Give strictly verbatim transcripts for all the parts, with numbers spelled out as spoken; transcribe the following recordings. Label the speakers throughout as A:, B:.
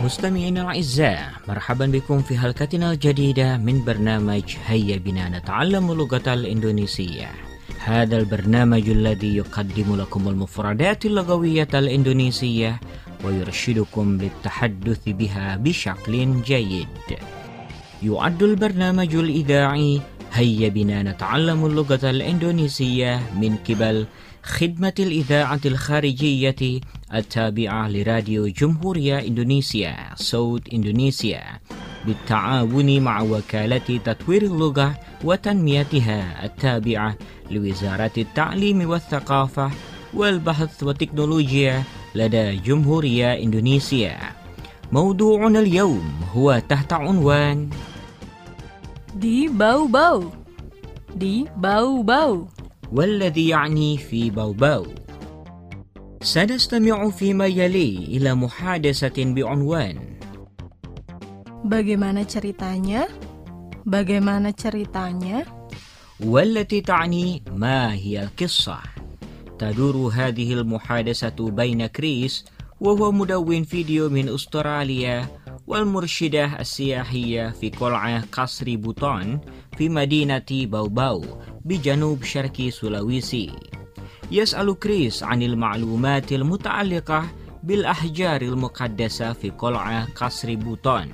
A: مستمعينا الأعزاء، مرحبا بكم في حلقتنا الجديدة من برنامج هيا بنا نتعلم اللغة الإندونيسية. هذا البرنامج الذي يقدم لكم المفردات اللغوية الإندونيسية ويرشدكم للتحدث بها بشكل جيد. يعد البرنامج الإذاعي هيا بنا نتعلم اللغة الإندونيسية من قبل خدمة الإذاعة الخارجية التابعة لراديو جمهورية إندونيسيا صوت إندونيسيا بالتعاون مع وكالة تطوير اللغة وتنميتها التابعة لوزارة التعليم والثقافة والبحث والتكنولوجيا لدى جمهورية إندونيسيا. موضوعنا اليوم هو تحت عنوان
B: di bau-bau di bau-bau
A: والذي يعني في بوباو. سنستمع فيما يلي إلى محادثة بعنوان
B: Bagaimana ceritanya? Bagaimana ceritanya?
A: والتي تعني ما هي القصة. تدور هذه المحادثة بين كريس وهو مدون فيديو من أستراليا والمرشدة السياحية في قلعة قصر بوتون في مدينة بوباو بجنوب شرق سولويسي. يسأل كريس عن المعلومات المتعلقة بالأحجار المقدسة في قلعة قصر بوتون.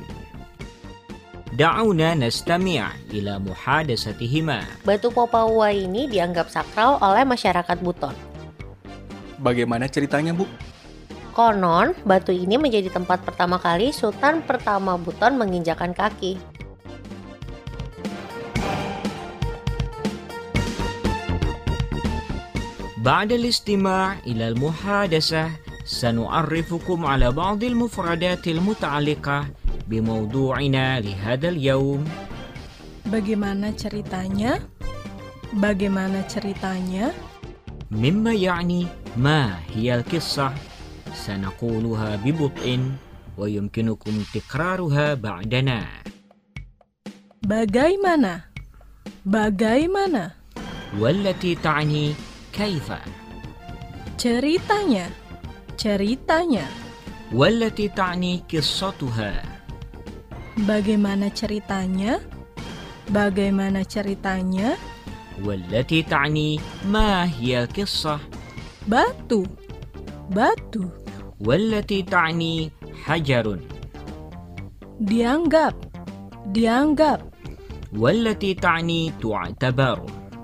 A: دعونا نستمع إلى محادثتهما.
C: Batu Papawa ini dianggap sakral oleh masyarakat Buton.
D: Bagaimana ceritanya, Bu?
C: Konon, batu ini menjadi tempat pertama kali Sultan pertama Buton menginjakan kaki.
A: بعد الاستماع إلى المحادثة سنعرفكم على بعض المفردات المتعلقة بموضوعنا لهذا اليوم.
B: Bagaimana ceritanya? Bagaimana ceritanya?
A: مما يعني ما هي القصة. سنقولها ببطء ويمكنكم تكرارها بعدنا.
B: Bagaimana? Bagaimana?
A: والتي تعني كيف.
B: Ceritanya. Ceritanya.
A: والتي تعني قصتها.
B: Bagaimana ceritanya? Bagaimana ceritanya?
A: والتي تعني ما هي القصة.
B: Batu. Batu.
A: والتي تعني حجر.
B: Dianggap. Dianggap.
A: والتي تعني تعتبر.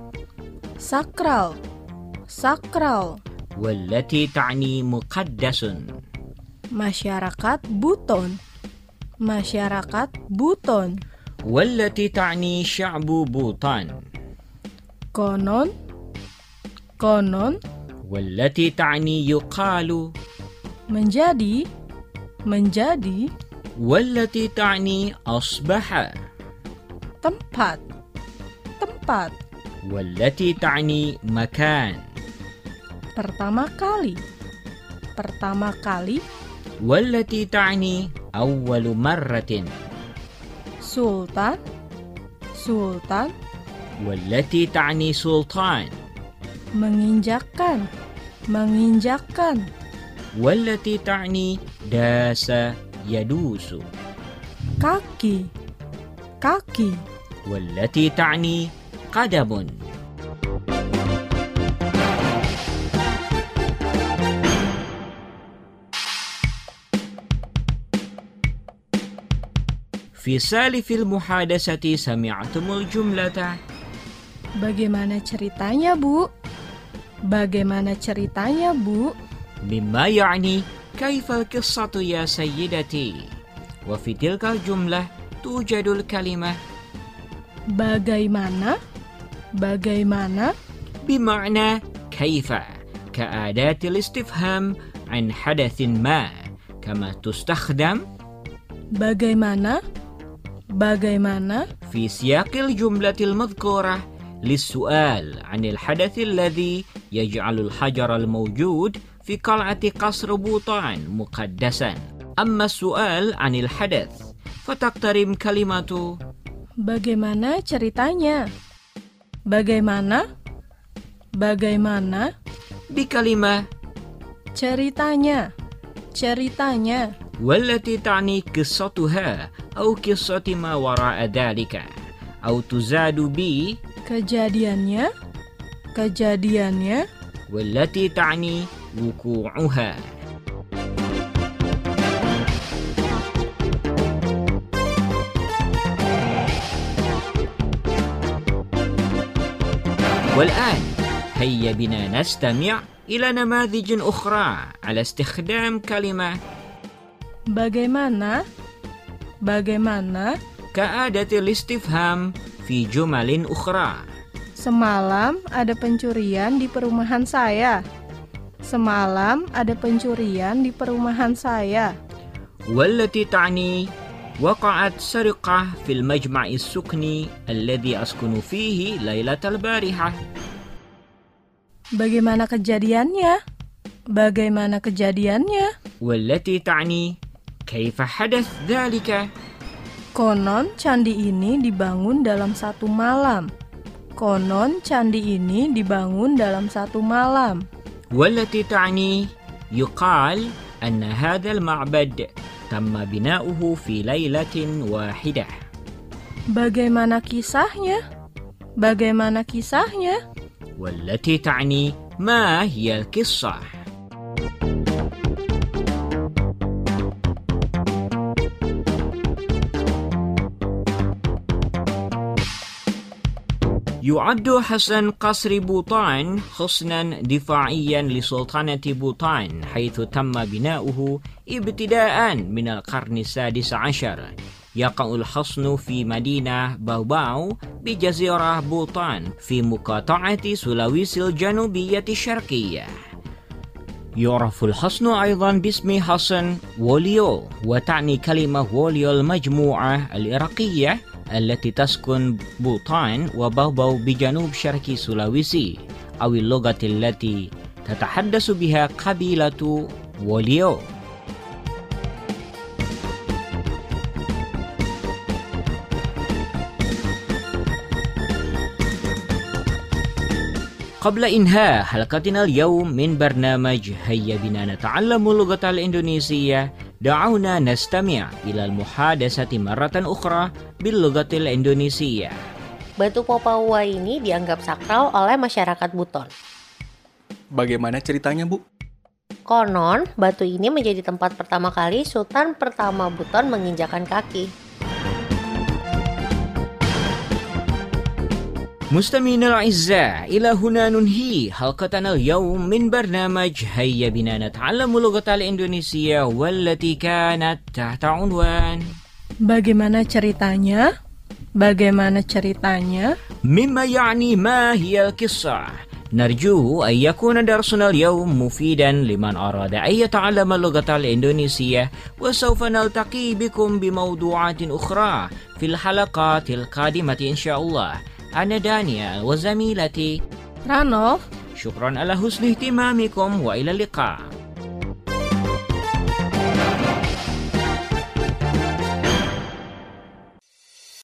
B: Sakral. Sakral.
A: والتي تعني مقدس.
B: Masyarakat Buton. Masyarakat Buton.
A: والتي تعني شعب بوطان.
B: Konon. Konon.
A: والتي تعني يقال.
B: Menjadi. Menjadi.
A: والتي تعني أصبح.
B: Tempat. Tempat.
A: والتي تعني مكان.
B: Pertama kali. Pertama kali.
A: والتي تعني أول مرة.
B: Sultan. Sultan.
A: والتي تعني سلطان.
B: Menginjakkan. Menginjakkan.
A: والتي تعني داس يدوس.
B: Kaki. Kaki.
A: والتي تعني قدم. في سالف المحادثة سمعتم الجملة
B: Bagaimana ceritanya, Bu? Bagaimana ceritanya, Bu?
A: مما يعني كيف القصة يا سيدتي. وفي تلك الجملة توجد الكلمة
B: Bagaimana? Bagaimana?
A: بمعنى كيف كأداة الاستفهام عن حدث ما كما تستخدم
B: Bagaimana? Bagaimana?
A: في سياق الجملة المذكورة للسؤال عن الحدث الذي يجعل الحجر الموجود في قلعة قصر بوطان مقدسا. أما السؤال عن الحدث فتقترن كلمة
B: Bagaimana ceritanya? Bagaimana? Bagaimana?
A: بكلمة
B: Ceritanya. Ceritanya.
A: والتي تعني قصتها أو قصة ما وراء ذلك أو تزاد ب
B: Kejadiannya, kejadiannya,
A: والتي تعني وقوعها. والآن هيا بنا نستمع إلى نماذج أخرى على استخدام كلمة
B: bagaimana, bagaimana,
A: كعادة الاستفهام في جمل أخرى.
B: semalam ada pencurian di perumahan saya. Semalam ada pencurian di perumahan saya.
A: والتي تعني وقعت سرقة في المجمع السكني الذي أسكن فيه ليلة البارحة.
B: Bagaimana kejadiannya? Bagaimana kejadiannya?
A: والتي تعني كيف حدث ذلك.
B: Konon candi ini dibangun dalam satu malam. Konon candi ini dibangun dalam satu malam.
A: والتي تعني يقال أن هذا المعبد تم بناؤه في ليلة واحدة.
B: Bagaimana kisahnya? Bagaimana kisahnya?
A: والتي تعني ما هي القصة. يعد حصن قصر بوطان حصنا دفاعيا لسلطنة بوطان، حيث تم بناؤه ابتداء من القرن السادس عشر. يقع الحصن في مدينة باوباو بجزيرة بوطان في مقاطعة سلاويسي الجنوبية الشرقية. يعرف الحصن أيضا باسم حصن ووليو، وتعني كلمة ووليو المجموعة العراقية التي تسكن بوطان وباوباو بجنوب شرق سلاويسي، أو اللغة التي تتحدث بها قبيلة ووليو. قبل إنهاء حلقتنا اليوم من برنامج هيا بنا نتعلم اللغة الإندونيسية، دعونا نستمع إلى المحادثة مرة أخرى باللغة الإندونيسية.
C: Batu Popawua ini dianggap sakral oleh masyarakat Buton.
D: Bagaimana ceritanya, Bu?
C: Konon, batu ini menjadi tempat pertama kali Sultan pertama Buton menginjakan kaki.
A: مستمعينا الأعزاء، إلى هنا ننهي حلقتنا اليوم من برنامج هيا بنا نتعلم اللغة الإندونيسية، والتي كانت تحت عنوان
B: Bagaimana ceritanya? Bagaimana ceritanya?
A: مما يعني ما هي القصة. نرجو أن يكون درسنا اليوم مفيدا لمن أراد أن يتعلم اللغة الإندونيسية، وسوف نلتقي بكم بموضوعات أخرى في الحلقات القادمة إن شاء الله. أنا دانيال وزميلتي
B: Ranof,
A: شكرا على حسن اهتمامكم وإلى اللقاء.